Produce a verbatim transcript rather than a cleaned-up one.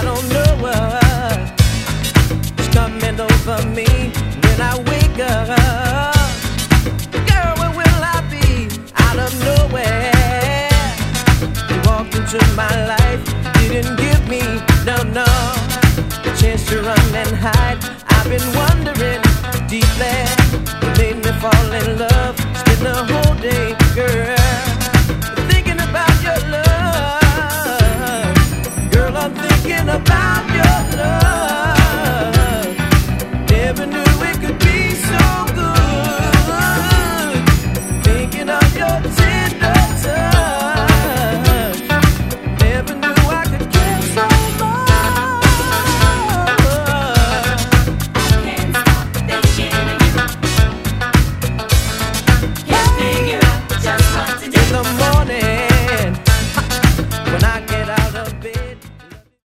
don't know what's coming over me when I wake up. Girl, where will I be? Out of nowhere, you walked into my life, didn't give me, no, no, a chance to run and hide. I've been wondering deeply, you made me fall in love. Spend the whole day, girl, thinking about your love. Girl, I'm thinking about